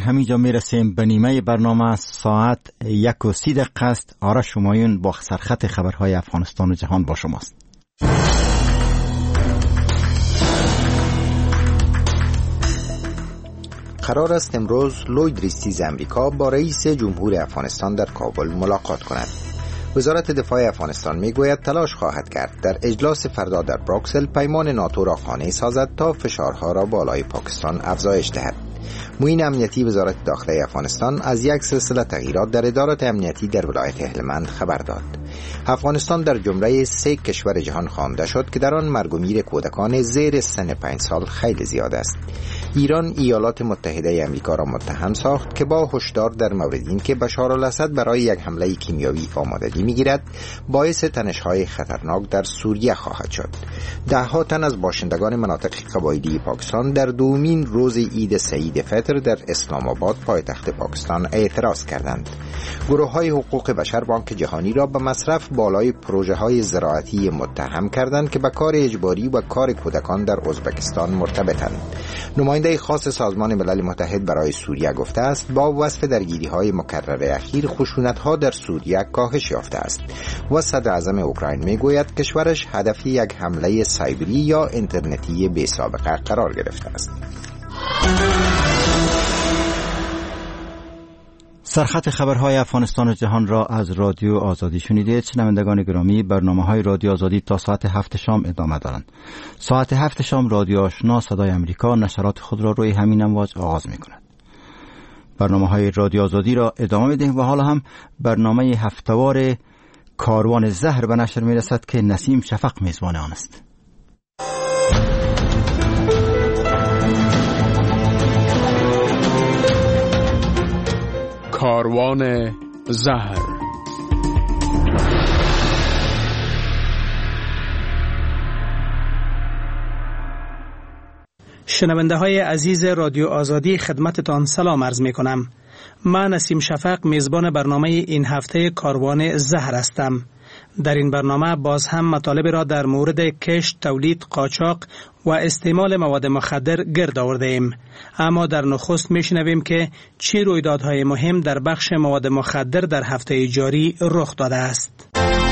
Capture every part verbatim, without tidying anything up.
همینجا میرسیم به نیمه برنامه. ساعت یک و سی دقیقه است. آرش همایون با سرخط خبرهای افغانستان و جهان با شماست. قرار است امروز لوید ریستیز امریکا با رئیس جمهور افغانستان در کابل ملاقات کند. وزارت دفاع افغانستان میگوید تلاش خواهد کرد در اجلاس فردا در بروکسل پیمان ناتو را خانه سازد تا فشارها را بالای پاکستان افزایش دهد. معین امنیتی وزارت داخلی افغانستان از یک سلسله تغییرات در ادارات امنیتی در ولایت هلمند خبر داد. افغانستان در جمله سه کشور جهان خوانده شد که در آن مرگ و میر کودکان زیر سن پنج سال خیلی زیاد است. ایران ایالات متحده آمریکا را متهم ساخت که با هشدار در مورد اینکه بشار الاسد برای یک حمله کیمیایی آمادگی میگیرد باعث تنش‌های خطرناک در سوریه خواهد شد. ده‌ها تن از باشندگان مناطق قبایلی پاکستان در دومین روز عید سعید فطر در اسلام آباد پایتخت پاکستان اعتراض کردند. گروه‌های حقوق بشر بانک جهانی را به مصرف بالای پروژه‌های زراعتی متهم کردند که به کار اجباری و کار کودکان در ازبکستان مرتبطند. نماینده خاص سازمان ملل متحد برای سوریه گفته است با وصف درگیری‌های مکرر اخیر خشونت‌ها در سوریه کاهش یافته است و صدر اعظم اوکراین میگوید کشورش هدف یک حمله سایبری یا اینترنتی بی سابقه قرار گرفته است. سرخط خبرهای افغانستان و جهان را از رادیو آزادی شنیدید. شنوندگان گرامی، برنامه‌های رادیو آزادی تا ساعت هفت شام ادامه دارند. ساعت هفت شام رادیو آشنا صدای امریکا نشرات خود را روی همین امواج آغاز می‌کند. برنامه‌های رادیو آزادی را ادامه می‌دهیم و حالا هم برنامه هفته‌وار کاروان زهر به نشر می‌رسد که نسیم شفق میزبان آن است. کاروان زهر. شنونده های عزیز رادیو آزادی خدمتتان سلام عرض می کنم. من نسیم شفق میزبان برنامه این هفته کاروان زهر هستم. در این برنامه باز هم مطالب را در مورد کشت، تولید، قاچاق و استعمال مواد مخدر گرد آورده ایم. اما در نخست میشنویم که چه رویدادهای مهم در بخش مواد مخدر در هفته جاری رخ داده است.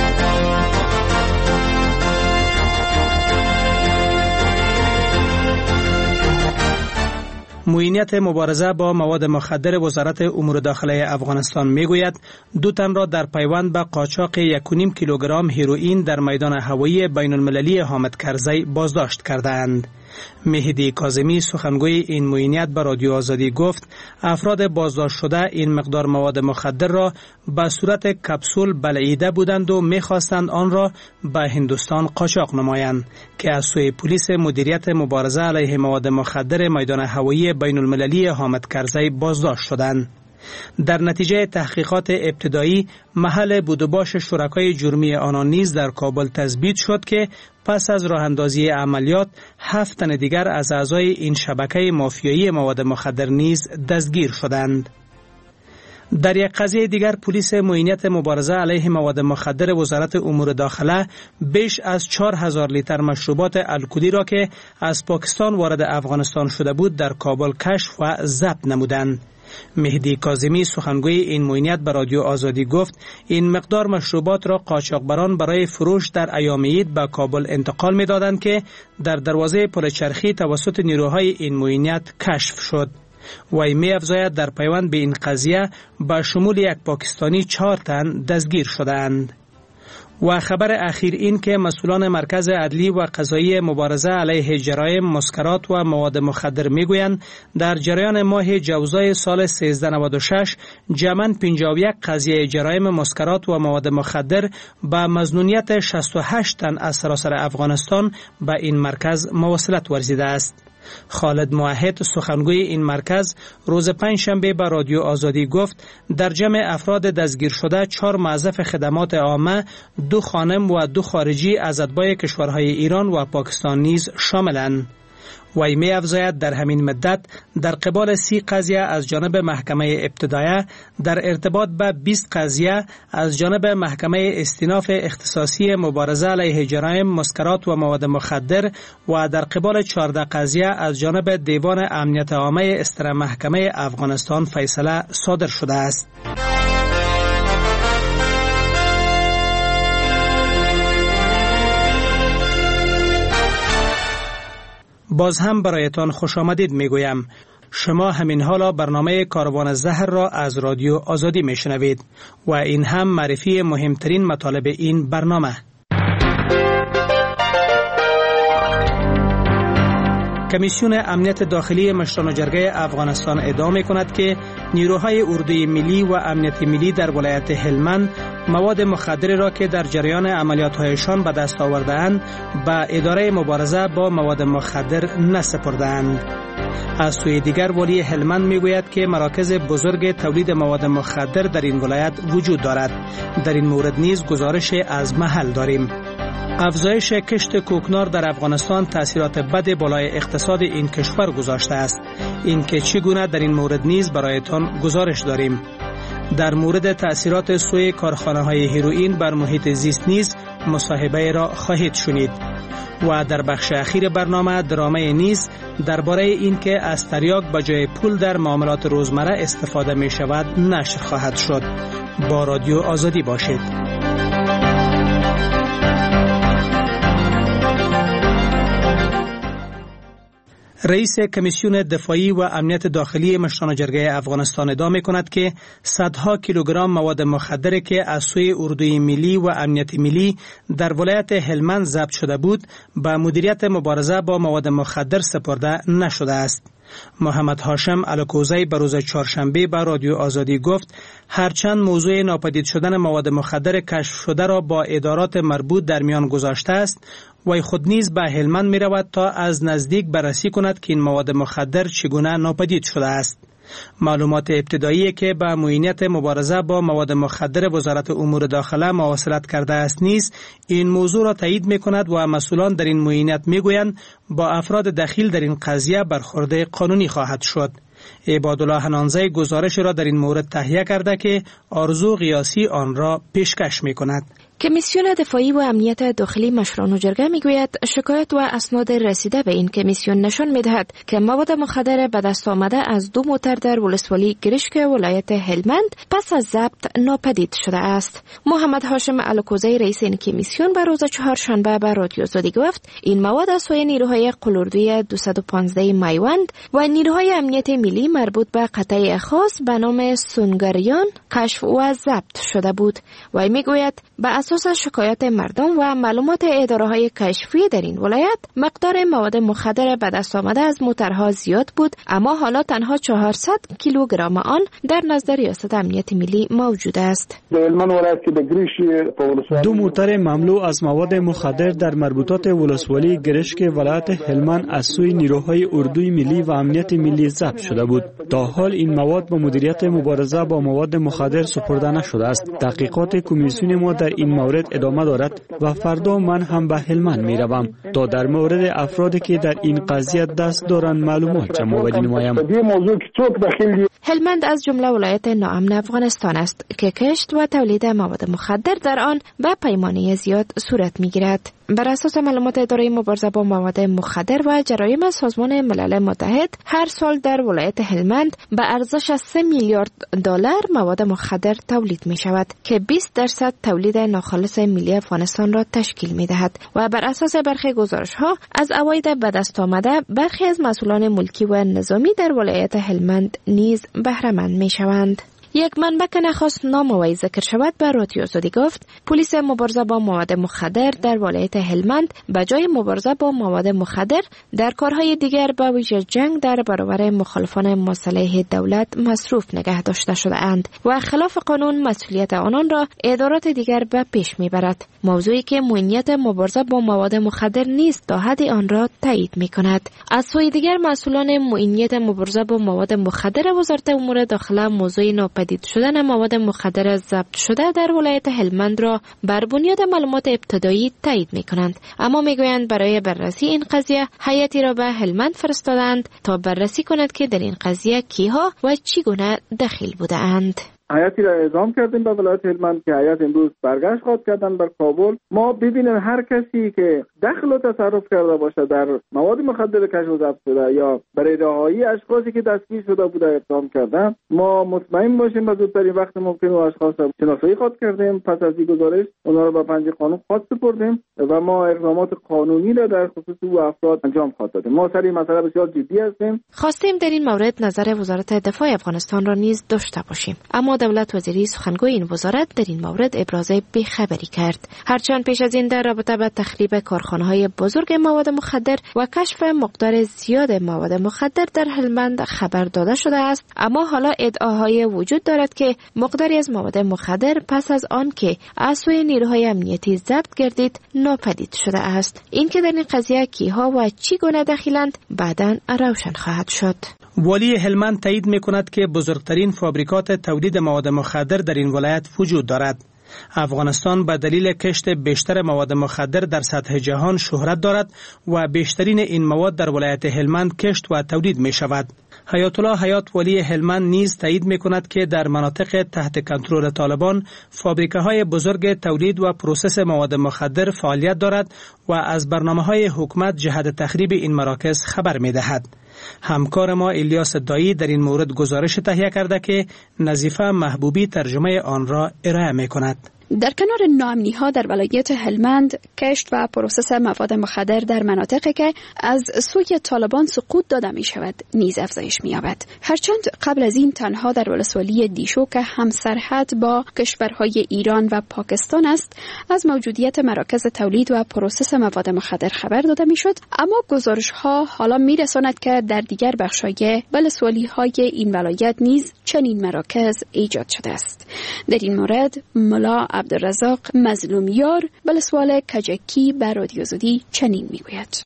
معینیت مبارزه با مواد مخدر وزارت امور داخلی افغانستان میگوید دو تن را در پیوند به قاچاق یک و نیم کیلوگرم هیروئین در میدان هوایی بین المللی حامد کرزی بازداشت کردند. مهدی کاظمی سخنگوی این معینیت به رادیو آزادی گفت افراد بازداشت شده این مقدار مواد مخدر را به صورت کپسول بلعیده بودند و می‌خواستند آن را به هندوستان قاچاق نمایند که از سوی پلیس مدیریت مبارزه علیه مواد مخدر میدان هوایی بین المللی حامد کرزی بازداشت شدند. در نتیجه تحقیقات ابتدایی محل بود و باش شرکای جرمی آنان نیز در کابل تثبیت شد که پس از راه اندازی عملیات هفت تن دیگر از اعضای این شبکه مافیایی مواد مخدر نیز دستگیر شدند. در یک قضیه دیگر پلیس معینیت مبارزه علیه مواد مخدر وزارت امور داخله بیش از چهار هزار لیتر مشروبات الکلی را که از پاکستان وارد افغانستان شده بود در کابل کشف و ضبط نمودند. مهدی کاظمی سخنگوی این معینیت به رادیو آزادی گفت این مقدار مشروبات را قاچاقبران برای فروش در ایام عید به کابل انتقال می‌دادند که در دروازه پل چرخی توسط نیروهای این معینیت کشف شد. وی می‌افزاید در پیوند به این قضیه به شمول یک پاکستانی چهار تن دستگیر شدند. و خبر اخیر این که مسئولان مرکز عدلی و قضایی مبارزه علیه جرایم مسکرات و مواد مخدر میگویند در جریان ماه جوزای سال سیزده نود و شش جمعاً پنجاه و یک قضیه جرایم مسکرات و مواد مخدر به مظنونیت شصت و هشت تن از سراسر افغانستان به این مرکز موصلت ورزیده است. خالد موحد سخنگوی این مرکز روز پنجشنبه به رادیو آزادی گفت در جمع افراد دستگیر شده چهار موظف خدمات عامه، دو خانم و دو خارجی از اتباع کشورهای ایران و پاکستان نیز شاملند. وی می افزاید در همین مدت در قبال سی قضیه از جانب محکمه ابتدایه در ارتباط به بیست قضیه از جانب محکمه استیناف اختصاصی مبارزه علیه جرایم مسکرات و مواد مخدر و در قبال چهارده قضیه از جانب دیوان امنیت عامه استر محکمه افغانستان فیصله صادر شده است. باز هم برایتان خوش آمدید می گویم. شما همین حالا برنامه کاروان زهر را از رادیو آزادی می شنوید و این هم معرفی مهمترین مطالب این برنامه. کمیسیون امنیت داخلی مشران و جرگه افغانستان ادعا می کند که نیروهای اردوی ملی و امنیت ملی در ولایت هلمند مواد مخدری را که در جریان عملیات‌هایشان به دست آورده‌اند به اداره مبارزه با مواد مخدر نسپرده‌اند. از سوی دیگر والی هلمند میگوید که مراکز بزرگ تولید مواد مخدر در این ولایت وجود دارد. در این مورد نیز گزارش از محل داریم. افزایش کشت کوکنار در افغانستان تأثیرات بد بالای اقتصاد این کشور گذاشته است. این که چگونه در این مورد نیز برایتان گزارش داریم. در مورد تأثیرات سوی کارخانه‌های هیروئین بر محیط زیست نیز مصاحبه را خواهید شنید. و در بخش اخیر برنامه درامه نیز درباره این که از تریاک به جای پول در معاملات روزمره استفاده می شود نشر خواهد شد. با رادیو آزادی باشید. رئیس کمیسیون دفاعی و امنیت داخلی مشران و جرگه افغانستان ادعا می‌کند که صدها کیلوگرم مواد مخدر که از سوی اردوی ملی و امنیت ملی در ولایت هلمند ضبط شده بود به مدیریت مبارزه با مواد مخدر سپرده نشده است. محمد هاشم الکوزی به روز چهارشنبه به رادیو آزادی گفت هرچند موضوع ناپدید شدن مواد مخدر کشف شده را با ادارات مربوط در میان گذاشته است، وی خود نیز به هلمند می رود تا از نزدیک بررسی کند که این مواد مخدر چگونه ناپدید شده است. معلومات ابتدایی که به معینیت مبارزه با مواد مخدر وزارت امور داخله مواصلت کرده است نیز این موضوع را تایید می کند و مسئولان در این معینیت می گویند با افراد دخیل در این قضیه برخورد قانونی خواهد شد. عبادالله حنانزی گزارش را در این مورد تهیه کرده که آرزو قیاسی آن را پیشکش می کند. کمیسیون دفاعی و امنیت داخلی مشران و جرگه میگوید شکایت و اسناد رسیده به این کمیسیون نشان میدهد که مواد مخدر به دست آمده از دو موتر در ولسوالی گرشک ولایت هلمند پس از ضبط ناپدید شده است. محمد هاشم الکوزی رئیس این کمیسیون به روز چهارشنبه به رادیو آزادی گفت این مواد از سوی نیروهای قلوردوی دویست و پانزده میوند و نیروهای امنیت ملی مربوط به قطعه خاص به نام سونگریان کشف و ضبط شده بود. و میگوید به اساس شکایت مردم و معلومات اداره‌های کشفی در این ولایت مقدار مواد مخدر به دست آمده از موترها زیاد بود، اما حالا تنها چهارصد کیلوگرم آن در نزد ریاست امنیت ملی موجود است. دو موتر مملو از مواد مخدر در مربوطات ولسوالی گرشک ولایت هلمند از سوی نیروهای اردوی ملی و امنیت ملی ضبط شده بود. تا حال این مواد به مدیریت مبارزه با مواد مخدر سپرده نشده است. تحقیقات کمیسیون ما در این مورد ادامه دارد و فردا من هم به هلمند می روم تا در مورد افرادی که در این قضیه دست دارند معلومات جمع آوری نمایم. هلمند از جمله ولایت ناامن افغانستان است که کشت و تولید مواد مخدر در آن به پیمانه زیاد صورت می گیرد. بر اساس معلومات اداره مبارزه با مواد مخدر و جرایم سازمان ملل متحد هر سال در ولایت هلمند به ارزش سه میلیارد دلار مواد مخدر تولید می شود که بیست درصد تولید ناخالص ملی افغانستان را تشکیل می دهد و بر اساس برخی گزارش ها از عواید به دست آمده برخی از مسئولان ملکی و نظامی در ولایت هلمند نیز بهره مند می شوند. یک منبع که نخواست نام وی ذکر شود به رادیو آزادی گفت پلیس مبارزه با مواد مخدر در ولایت هلمند به جای مبارزه با مواد مخدر در کارهای دیگر به ویژه جنگ در برابر مخالفان مسلح دولت مصروف نگه داشته شده اند و خلاف قانون مسئولیت آنان را ادارات دیگر به پیش میبرد، موضوعی که معینیت مبارزه با مواد مخدر نیست تا حد آن را تایید میکند. از سوی دیگر مسئولان معینیت مبارزه با مواد مخدر وزارت امور داخله موضوع ناپدید ناپدید شدن مواد مخدر ضبط شده در ولایت هلمند را بر بنیاد معلومات ابتدایی تایید می‌کنند، اما میگویند برای بررسی این قضیه هیئتی را به هلمند فرستادند تا بررسی کند که در این قضیه کیها و چگونه دخیل بودند. هیئتی را اعزام کردیم به ولایت هلمند که هیئت امروز برگشت خواهد کردن بر کابل. ما ببینیم هر کسی که دخل و تصرف کرده باشه در مواد مخدر کشف و ضبط شده یا برای رهایی اشخاصی که دستگیر شده بوده اقدام کردن، ما مطمئن باشیم به زودترین وقت ممکن و اشخاص را شناسایی خواهد کردیم. پس از این گزارش اونها را به پنجه قانون خواهد سپردیم و ما اقدامات قانونی را در خصوص او افراد انجام خواهد دادیم. ما سر این مسئله بسیار جدی هستیم. خواستیم در این مورد نظر وزارت دفاع افغانستان را نیز داشته باشیم، اما دولت وزیری سخنگوی این وزارت در این مورد ابراز بی‌خبری کرد. هرچند پیش از این در رابطه با تخریب کارخانه‌های بزرگ مواد مخدر و کشف مقدار زیاد مواد مخدر در هلمند خبر داده شده است، اما حالا ادعاهای وجود دارد که مقداری از مواد مخدر پس از آن که از سوی نیروهای امنیتی ضبط گردید ناپدید شده است. این که در این قضیه کیها و چگونه دخیلند بعداً روشن خواهد شد. والی هلمند تایید می‌کند که بزرگترین فابریکات تولید مواد مخدر در این ولایت وجود دارد. افغانستان به دلیل کشت بیشتر مواد مخدر در سطح جهان شهرت دارد و بیشترین این مواد در ولایت هلمند کشت و تولید می شود. حیات الله حیات والی هلمند نیز تایید می کند که در مناطق تحت کنترل طالبان فابریکه های بزرگ تولید و پروسس مواد مخدر فعالیت دارد و از برنامه های حکومت جهت تخریب این مراکز خبر می دهد. همکار ما الیاس دایی در این مورد گزارش تهیه کرده که نظیفه محبوبی ترجمه آن را ارائه می کند. در کنار ناامنی‌ها در ولایت هلمند، کشت و پروسس مواد مخدر در مناطقی که از سوی طالبان سقوط داده می شود نیز افزایش می یابد. هرچند قبل از این تنها در ولسوالی دیشو که هم سرحد با کشورهای ایران و پاکستان است از موجودیت مراکز تولید و پروسس مواد مخدر خبر داده می شد، اما گزارش‌ها حالا می رساند که در دیگر بخش‌های ولسوالی‌های این ولایت نیز چنین مراکز ایجاد شده است. در این مورد ملا عبدالرزاق مظلومیار ولسوال کجکی به رادیو آزادی چنین میگوید: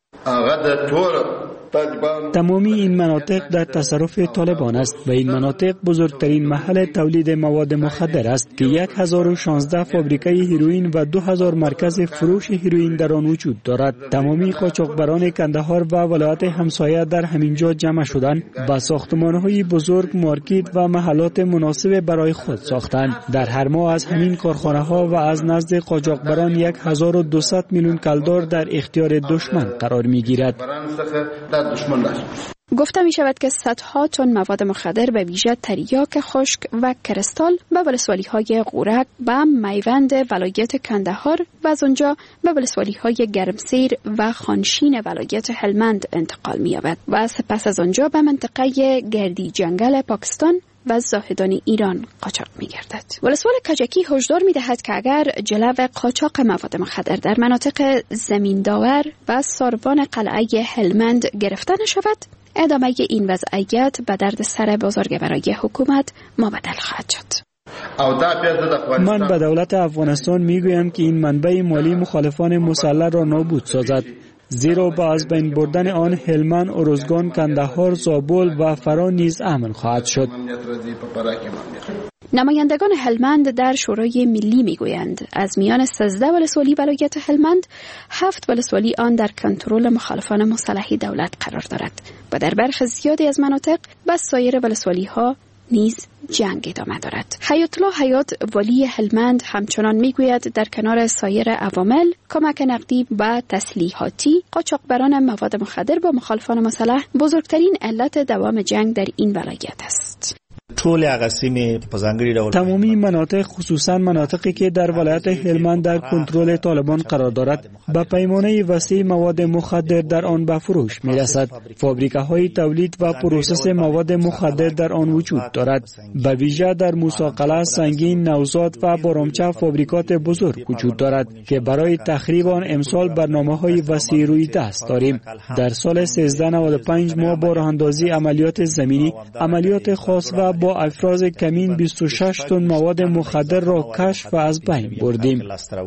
تمامی این مناطق در تصرف طالبان است و این مناطق بزرگترین محل تولید مواد مخدر است که یک هزار و شانزده فابریکه هیروئین و دو هزار مرکز فروش هیروئین در آن وجود دارد. تمامی قاچاقبران کندهار و ولایات همسایه در همینجا جمع شدند، با ساختمان‌های بزرگ مارکت و محلات مناسب برای خود ساختند. در هر ماه از همین کارخانه‌ها و از نزد قاچاقبران یک هزار و دویست میلیون کلدار در اختیار دشمن قرار می‌گیرد. گفته می شود که صدها تن مواد مخدر به ویژه تریاک خشک و کرستال به ولسوالی های غورک و میوند ولایت کندهار و از آنجا به ولسوالی های گرمسیر و خانشین ولایت هلمند انتقال می یابد و سپس از آنجا به منطقه گردی جنگل پاکستان و زاهدان ایران قاچاق می گردد. ولسوال کجکی هشدار می دهد که اگر جلو قاچاق مواد مخدر در مناطق زمین داور و ساروان قلعه هلمند گرفته نشود، ادامه این وضعیت به درد سر بزرگ برای حکومت مبدل خواهد شد. من به دولت افغانستان میگویم که این منبع مالی مخالفان مسلح را نابود سازد، زیرا با از بین بردن آن هلمند، ارزگان، کندهار، زابل و فرا نیز امن خواهد شد. نمایندگان هلمند در شورای ملی میگویند از میان سیزده ولسوالی ولایت هلمند، هفت ولسوالی آن در کنترل مخالفان مسلح دولت قرار دارد و در برخی زیادی از مناطق و سایر ولسوالی ها نیز جنگ ادامه دارد. حیات الله حیات والی هلمند همچنان میگوید در کنار سایر عوامل کمک نقدی و تسلیحاتی، قاچاقبران مواد مخدر با مخالفان مسلح بزرگترین علت دوام جنگ در این ولایت است. تمامی مناطق، خصوصا مناطقی که در ولایت هلمند در کنترل طالبان قرار دارد، با پیمانه وسیع مواد مخدر در آن به فروش می رسد. فابریکه های تولید و پروسس مواد مخدر در آن وجود دارد. به ویژه در موسی قلعه، سنگین، نوزاد و بارامچه فابریکات بزرگ وجود دارد که برای تخریب آن امسال برنامه های وسیع روی دست داریم. در سال سیزده نود و پنج ما با راه اندازی عملیات زمینی، عملیات خاص و با افراز کمین بیست و شش تن مواد مخدر را کشف و از بین بردیم.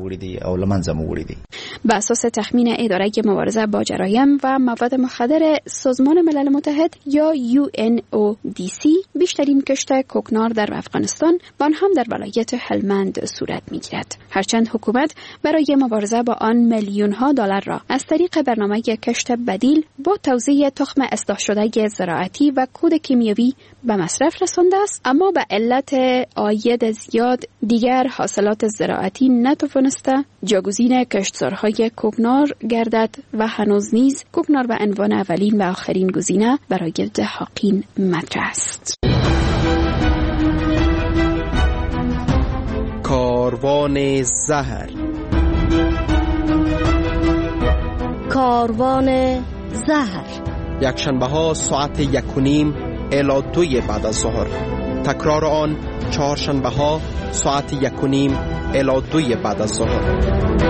به اساس تخمین اداره مبارزه با جرایم و مواد مخدر سازمان ملل متحد یا یو ان او دی سی، بیشترین کشت کوکنار در افغانستان آن هم در ولایت هلمند صورت می‌گیرد. هرچند حکومت برای مبارزه با آن میلیون ها دلار را از طریق برنامه کشت بدیل با توزیع تخم اصلاح شده زراعتی و کود کیمیایی به مصرف رسانده است، اما به علت عاید زیاد دیگر حاصلات زراعتی نتوانسته جاگزین کشتزارهای کوکنار گردد و هنوز نیز کوکنار به عنوان اولین و آخرین گزینه برای دهاقین مطرح است. کاروان زهر کاروان زهر یک شنبه ها ساعت یک و نیم الی دوی بعد از ظهر، تکرار آن چهار شنبه ها ساعت یک و نیم الی دوی بعد از ظهر.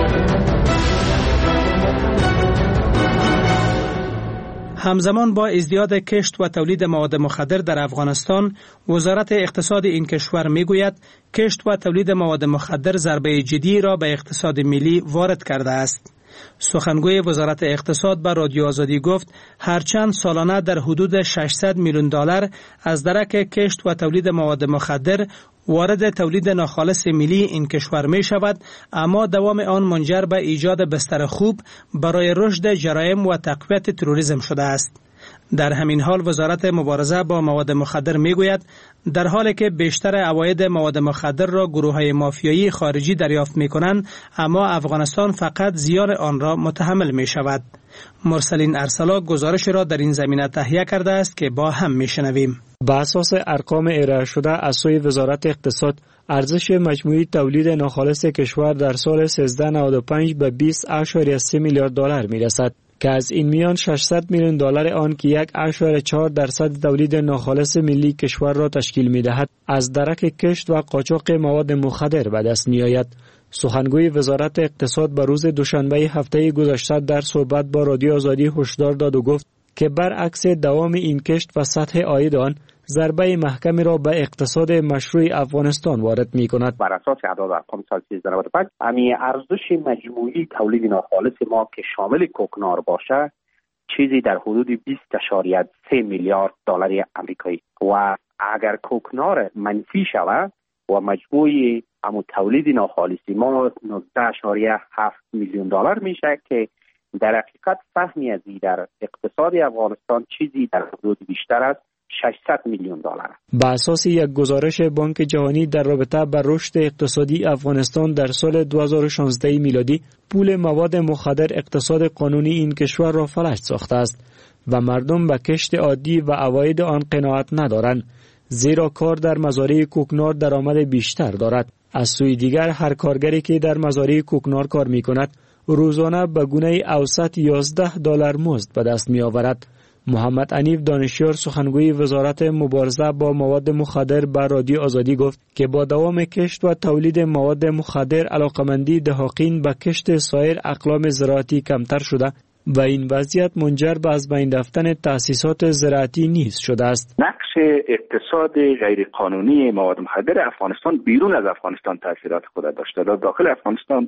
همزمان با ازدیاد کشت و تولید مواد مخدر در افغانستان، وزارت اقتصاد این کشور میگوید کشت و تولید مواد مخدر ضربه جدی را به اقتصاد ملی وارد کرده است. سخنگوی وزارت اقتصاد به رادیو آزادی گفت هرچند سالانه در حدود ششصد میلیون دلار از درک کشت و تولید مواد مخدر وارد تولید ناخالص ملی این کشور می شود، اما دوام آن منجر به ایجاد بستر خوب برای رشد جرایم و تقویت تروریسم شده است. در همین حال وزارت مبارزه با مواد مخدر می گوید در حالی که بیشتر عواید مواد مخدر را گروه‌های مافیایی خارجی دریافت می کنند، اما افغانستان فقط زیان آن را متحمل می شود. مرسلین ارسلا گزارش را در این زمینه تهیه کرده است که با هم می شنویم. بر اساس ارقام ارائه شده از سوی وزارت اقتصاد، ارزش مجموعی تولید ناخالص کشور در سال سیزده نود و پنج به بیست اشاریه سه میلیارد دلار می رسد که از این میان ششصد میلیون دلار آن که یک اشاریه چهار درصد تولید ناخالص ملی کشور را تشکیل می دهد از درک کشت و قاچاق مواد مخدر به دست می آید. سخنگوی وزارت اقتصاد به روز دوشنبه هفته گذشته در صحبت با رادیو آزادی هشدار داد و گفت که برعکس دوام این کشت و سطح عاید آن، ضربه محکمی را به اقتصاد مشروع افغانستان وارد می کند. بر اساس اعداد ارقام سال سیزده نود و پنج، امی ارزش مجموعی تولید ناخالص ما که شامل کوکنار باشه چیزی در حدود بیست اشاریه سه میلیارد دلار آمریکایی و اگر کوکنار منفی شود و مجموعی امو تولید ناخالصی ما نوزده اشاریه هفت میلیون دلار میشه که در حقیقت فهمی از در اقتصاد افغانستان چیزی در حدود بیشتر از ششصد میلیون دلار. با اساس یک گزارش بانک جهانی در رابطه با رشد اقتصادی افغانستان در سال دو هزار و شانزده میلادی، پول مواد مخدر اقتصاد قانونی این کشور را فلج ساخته است و مردم به کشت عادی و عواید آن قناعت ندارند، زیرا کار در مزارع کوکنار درآمد بیشتر دارد. از سوی دیگر هر کارگری که در مزارع کوکنار کار می کند روزانه به گونه اوسط یازده دلار مزد به دست می آورد. محمد عنیف دانشیار سخنگوی وزارت مبارزه با مواد مخدر به رادیو آزادی گفت که با دوام کشت و تولید مواد مخدر علاقمندی دهاقین به کشت سایر اقلام زراعتی کمتر شده و این وضعیت منجر به از بین رفتن تأسیسات زراعتی نیز شده است. نقش اقتصاد غیر قانونی مواد مخدر افغانستان بیرون از افغانستان تاثیرات خود داشته، در داخل افغانستان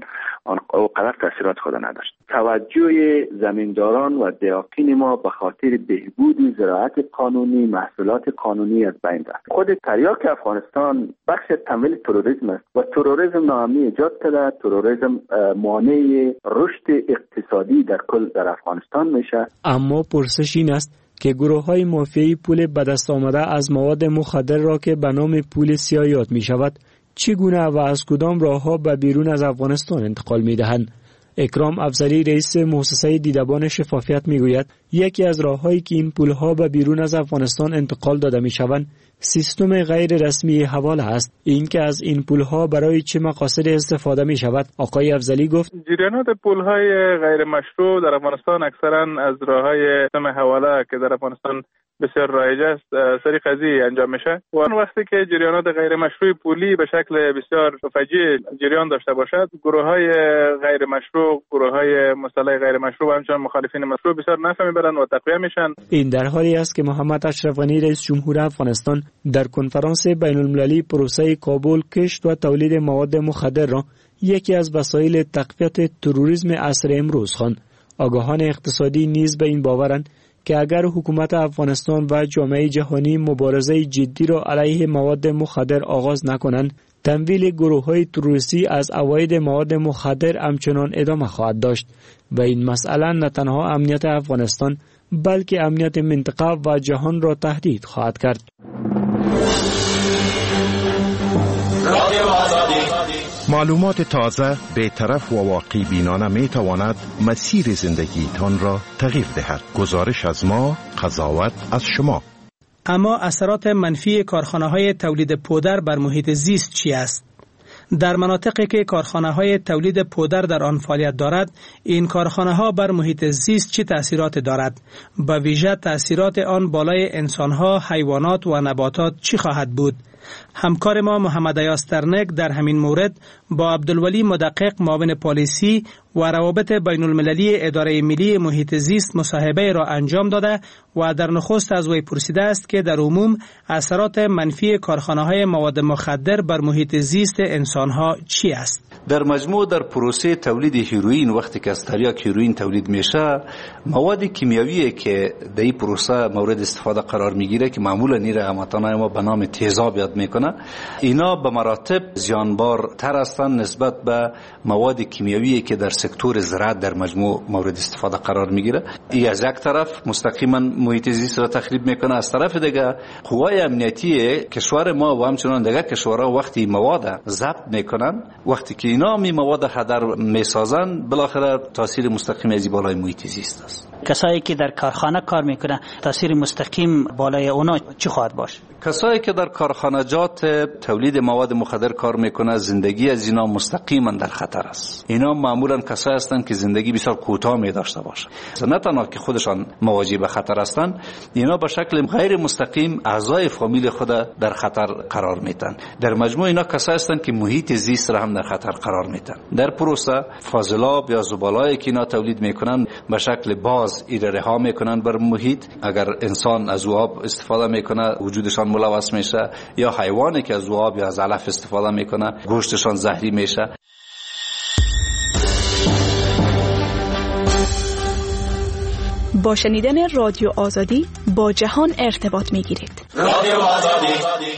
آنقدر تاثیرات خود نداشت. توجه زمینداران و دهاقین ما به خاطر بهبود زراعت قانونی، محصولات قانونی از بین رفت. خود تریاک افغانستان بخش تمویل تروریسم است و تروریسم ناامنی ایجاد کرده. تروریسم مانع رشد اقتصادی در کل در افغانستان میشه. اما پرسش این است که گروه‌های مافیایی پول به دست آمده از مواد مخدر را که به نام پول سیاه یاد می شود چگونه و از کدام راه‌ها به بیرون از افغانستان انتقال می دهند؟ اکرام افضلی رئیس مؤسسه دیدبان شفافیت می گوید یکی از راه‌هایی که این پول‌ها به بیرون از افغانستان انتقال داده می شوند سیستم غیر رسمی حواله است. این که از این پول‌ها برای چه مقاصد استفاده می شود؟ آقای افضلی گفت جریانات پول‌های غیر مشروع در افغانستان اکثرا از راه‌های سیستم حواله که در افغانستان بسیار رایج است سری قضیه انجام میشه و اون وقتی که جریانات غیر مشروع پولی به شکل بسیار فجیع جریان داشته باشد، گروه‌های غیر مشروع، گروه‌های مسلح غیر مشروع و همچنین مخالفین مشروع بسیار نفع میبرند و تقویت میشن. این در حالی است که محمد اشرف غنی رئیس جمهور افغانستان در کنفرانس بین‌المللی پروسه کابل کشت و تولید مواد مخدر را یکی از وسایل تقویت تروریسم عصر امروز خواند. آگاهان اقتصادی نیز به این باورند که اگر حکومت افغانستان و جامعه جهانی مبارزه جدی را علیه مواد مخدر آغاز نکنند، تمویل گروه‌های تروریستی از عواید مواد مخدر همچنان ادامه خواهد داشت و این مسئله نه تنها امنیت افغانستان بلکه امنیت منطقه و جهان را تهدید خواهد کرد. معلومات تازه، بی‌طرف و واقعی بینانه می تواند مسیر زندگی تان را تغییر دهد. گزارش از ما، قضاوت از شما. اما اثرات منفی کارخانه‌های تولید پودر بر محیط زیست چی است؟ در مناطقی که کارخانه‌های تولید پودر در آن فعالیت دارد، این کارخانه‌ها بر محیط زیست چه تأثیرات دارد؟ به ویژه تأثیرات آن بالای انسان‌ها، حیوانات و نباتات چی خواهد بود؟ همکار ما محمد ایاز ترنک در همین مورد با عبدالولی مدقق معاون پالیسی و روابط بین المللی اداره ملی محیط زیست مصاحبه را انجام داده و در نخست از وی پرسیده است که در عموم اثرات منفی کارخانه‌های مواد مخدر بر محیط زیست انسان‌ها چی است؟ در مجموع در پروسه تولید هیروئین وقتی که از تریاک هیروئین تولید میشه، مواد کیمیایی که در این پروسه مورد استفاده قرار میگیره که معمولا نیره هموطنان ما به نام تیزاب یاد میکنه، اینا به مراتب زیانبار تر هستند نسبت به مواد کیمیایی که در سکتور زراعت در مجموع مورد استفاده قرار میگیره. این از یک طرف مستقیما محیط زیست را تخریب میکنه، از طرف دیگه قوای امنیتی کشور ما و همچنان دیگه کشورها وقتی مواد ضبط میکنن، وقتی که اینا می مواد هدر میسازن، بالاخره تاثیر مستقیم از بالای محیط زیست است. کسایی که در کارخانه کار میکنن، تاثیر مستقیم بالای اونا چی خواهد باشه؟ کسایی که در کارخانجات تولید مواد مخدر کار میکنه، زندگی از اینا مستقیما در خطر است. اینا معمولا کسایی هستند که زندگی بسیار کوتاه می داشته باشه. نه تنها که خودشان مواجه به خطر هستند، اینا به شکل غیر مستقیم اعضای فامیل خود در خطر قرار میدن. در مجموع اینا کسایی هستند که محیط زیست را هم در خطر قرار میدن. در پروسه فاضلاب یا زبالهایی که اینا تولید میکنن به شکل باز ایره رها میکنن بر محیط. اگر انسان از آب استفاده میکنه وجودشان ملوث میشه، یا حیوانی که از آب یا از علف استفاده میکنه گوشتشان زهری میشه. با شنیدن رادیو آزادی با جهان ارتباط میگیرید. رادیو آزادی.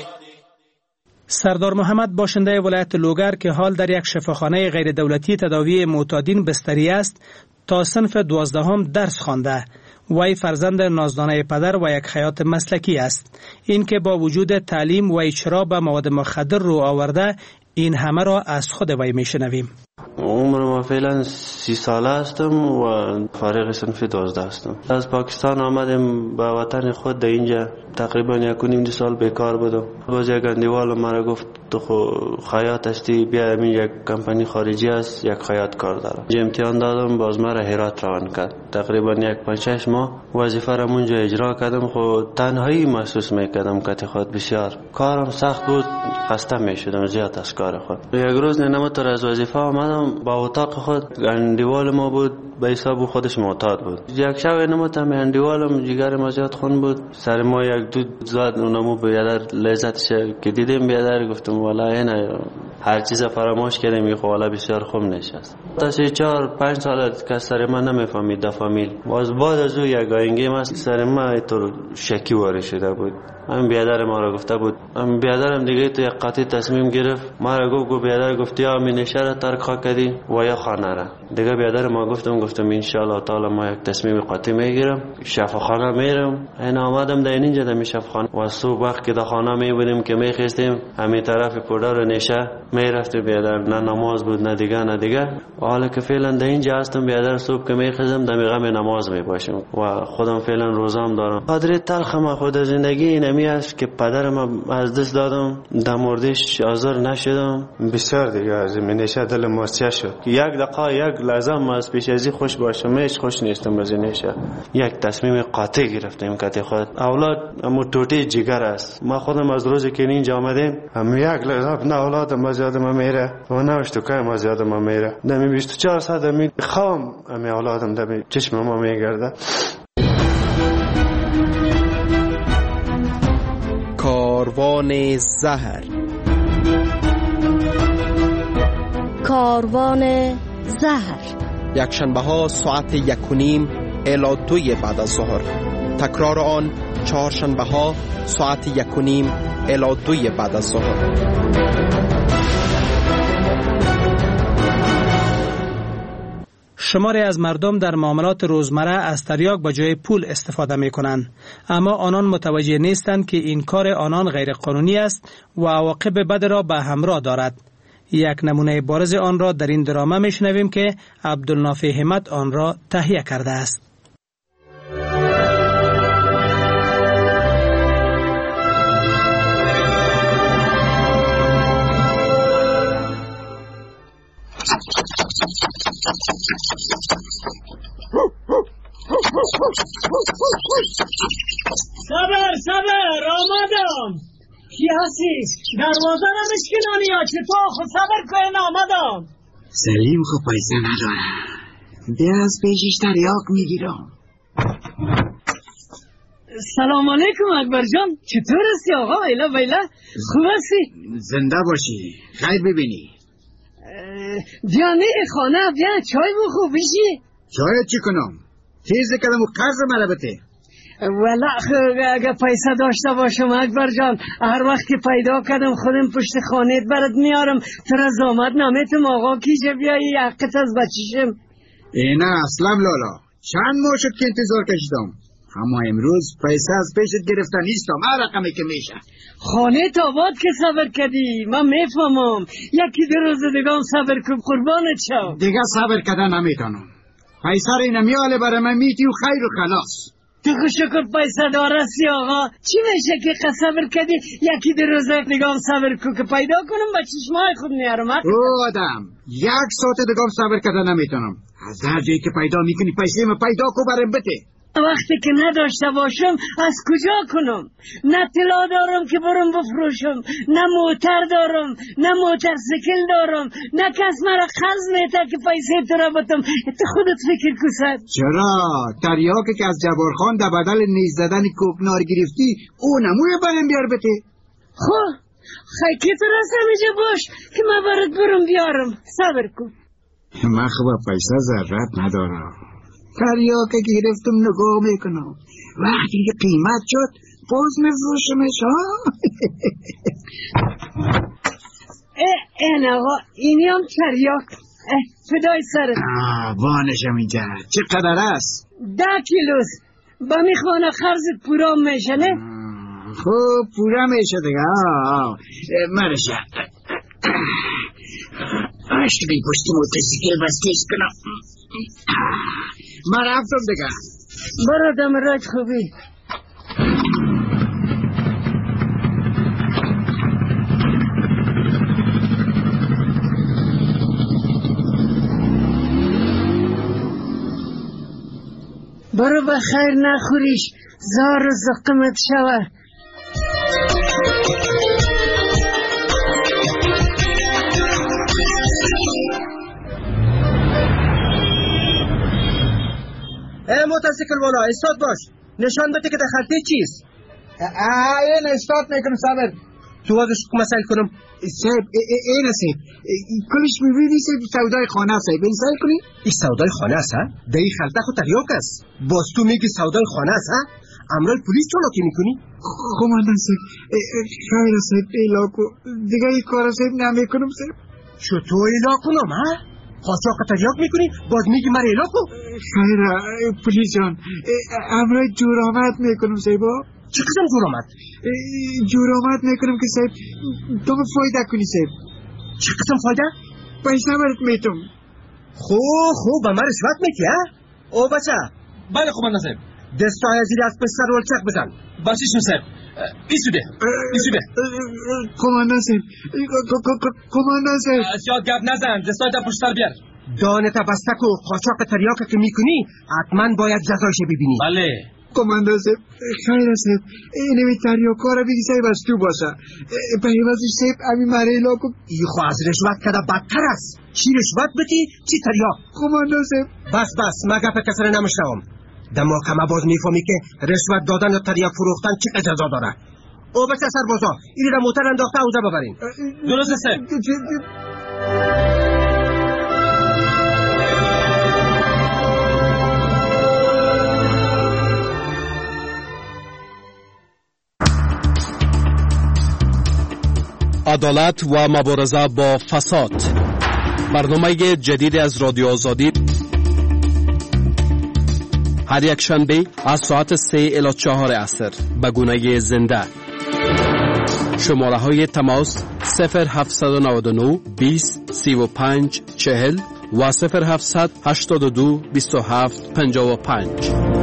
سردار محمد باشنده ولایت لوگر که حال در یک شفاخانه غیر دولتی تداوی معتادین بستری است، تا صنف دوازدهم درس خوانده. وی فرزند نازدانه پدر و یک خیاط مسلکی است. این که با وجود تعلیم و اجرا به مواد مخدر رو آورده، این همه را از خود وی میشنویم. عمر ما فعلا سی ساله هستم و فارغ صنف دوازده هستم. از پاکستان آمدیم به وطن خود. در اینجا تقریبا یک و نیم دو سال بیکار بودم. باز یک اندیوال مرا گفت تو خیاط هستی، بیا همین یک کمپانی خارجی است، یک خیاط کار دارم. امتحان دادم، باز مرا هرات روان کرد. تقریبا یک پنج شش ماه وظیفه را اونجا اجرا کردم. خود تنهایی محسوس میکردم که خود بسیار کارم سخت بود، خسته میشدم زیاد از کار خود. یک روز نمتر از وظیفه آمدم، با اتاق خود اندیوال ما بود، به حساب خودش معتاد بود. یک شب نمتم اندیوالم جگر ما زیاد خون بود، سر ما یک دود زاد، اونمو بیادر لذتش که دیدیم بیادر گفتم والا اینا هر چیز فراموش کردم، این خوالا بسیار خوب نشست. تا سه چهار پنج سال که سر ما نمیفهمید دا فامیل. باز بعد از او یک آینگی ما سر ما اینطور شکی وارد شده بود. من بیادر ما را گفته بود، من بیادرم دیگه تو یک قاطع تصمیم گرفت. ما را گفت گفت بیادر گفت یا می نشر ترک خواهد کردی و یا خانه را. دیگه بیادر ما گفتم گفتم انشالله تعالی ما یک تصمیم قاطع میگیرم، شفاخانه میرم. این آمدم در اینجا در شفاخانه و صبح وقت که در خانه می بودیم که می خستیم همین طرف پودر و نشه می رفتیم. بیادر نه نماز بود نه دیگه نه دیگه. و حالا که فعلا در اینجا هستم، بیادر صبح که می خستم در میغم نماز می باشم و خودم فعلا روزام دارم. قدر تلخ ما خود زندگی اینمی است که پدرم از دست دادم، در موردش آزار نشدم. بسیار دیگه از من نشه دل ماسیه شد. یک دقیقه یک لحظه ما از پیش ازی خوش باشم هیچ خوش نیستم از اینشه. یک تصمیم قاطع گرفتیم که خود اولاد امو توتی جگر است. ما خودم از روزی که اینجا آمدیم هم یک لحظه نه اولادم از یادم میره و نه اشتکایم از یادم میره. دمی بیست و چهار ساعت دمی خام امی اولادم دمی چشم ما میگرده. کاروان زهر کاروان زهر یک شنبه ها ساعت یک و نیم الی دوی بعد از ظهر. تکرار آن چهار شنبه ها ساعت یک و نیم الی دوی بعد از ظهر. شماری از مردم در معاملات روزمره از تریاک به جای پول استفاده می کنند، اما آنان متوجه نیستند که این کار آنان غیر قانونی است و عواقب بد را به همراه دارد. یک نمونه بارز آن را در این درامه می شنویم که عبدالنافع همت آن را تهیه کرده است. صبر صبر آمدم. کی هستی؟ دروازه را بشکنانی یا چطور؟ خود صبر کن آمدم. سلیم خب پیسه ندارم، بیا از پیشش تریاک میگیرم. سلام علیکم اکبر جان، چطور هستی آقا؟ ایلا بیلا خوب هستی؟ زنده باشی، خیر ببینی. بیا نه خانه، بیا چای بخور بشی. چای چی کنم؟ تیز کلم و قرض مرا بده. والا اگه پیسه داشته باشم اکبر جان، هر وقت که پیدا کردم خودم پشت خانه برات میارم. تو را زامت نمیتم آقا کیجه بیایی حقت از بچیشم. اینا اسلام لالا، چند ماه شد که انتظار کشیدم، اما امروز پیسه از پیشت گرفته نیستم. هر رقمی که میشه. خانه تاباد که صبر کردی من میفهمم. یکی دو روز دیگه هم صبر کن قربانت شم. دیگه صبر کردن نمیتونم. پیسه رو اینا میاله برای من میتی و خیر و خلاص. تو خوشکر پیسه دارستی آقا. چی میشه که صبر کردی یکی دو روز دیگه هم صبر کن که پیدا کنم با چشمای خود میارم. او آدم یک ساعت دیگه هم صبر کردن نمیتونم. از هر جایی که پیدا میکنی پیسه ما پیدا کو برم بده. وقتی که نداشته باشم از کجا کنم؟ نه طلا دارم که برم بفروشم، نه موتر دارم، نه موترسیکل دارم، نه کس مرا قرض میده که پیسه تو را بدم. تو خودت فکر کن. چرا؟ تریاکی که از جبار خان در بدل نیز زدن کوکنار گرفتی او نموی برم بیار بده. خب خیلی که تو راست همیشه باش که من برات برم بیارم. صبر کن. من خوب پیسه ضرورت ندارم. تریاکه که گرفتم نگاه میکنم، وقتی که قیمت شد باز میفروشمش. ها این آقا اینی هم تریاک فدای سرت. وانشم اینجا چقدر است؟ ده کیلوست. با میخوانه خرزت پورا میشه نه؟ خب پورا میشه دیگه. مرشه اشتی بی پشتی موترسیکل بس کش کنم. من رفتم دیگه. برو دم راج خوبی. برو بخیر نخوریش زار و زقمت شوه. ای موترسیکل والا استاد باش، نشان بده که دخلتی چیست. این استاد میکنم. صبر تو ازش مسئله کنم. سیب این سیب کلش میبینی سیب سودای خانه سیب این سیب کنی. این سودای خانه است ها؟ ده این خلطه خود تریاک است. باز تو میگی سودای خانه است ها؟ امرای پلیس چلاکی میکنی؟ خماندان سیب خیر سیب ایلاکو دیگه این کار سیب نمیکنم سیب. چطور ایلا کنم ها؟ قاچاق تریاک میکنی باز میگی من ایلا کن. خیر پلیس جان امرای جورآمد میکنم سیبا. چه قسم جورآمد؟ جورآمد میکنم که سیب تو فایده کنی سیب. چه قسم فایده؟ پیسه برات میتم. خوب خوب به من رشوت میتی ها؟ او بچه. بله خماندان صاحب. دستای زیر از پسر رولچک بزن. باشیشون صاحب. ایسوده ایسوده کماندان صاحب کماندان صاحب زیاد گپ نزن. دستای در پشت سر بیار. دانت بستک و قاچاق تریاک که میکنی حتما باید جزایش ببینی. بله کماندر سیب خیر سیب اینمی تریاکا رو بگی سیب از تو باشه به عوضش سیب امی مره لاکو ای خو از رشوت کده بدتر است. چی رشوت بتی چی تریاک؟ کماندر سیب بس بس ما گپ کسر نمشنوم. در محکمه باز میفهمی که رشوت دادن و تریاک فروختن چی جزا داره. او بچه سربازا اینی را موتر انداخته اوزه ببرین. درست سیب. عدالت و مبارزه با فساد، برنامه جدید از رادیو آزادی، هر یک شنبه از ساعت سه الی چهار عصر به گونه زنده. شماره های تماس صفر هفت نه نه بیست سی و پنج چهل و صفر هفت هشت دو بیست و هفت پنجاه و پنج.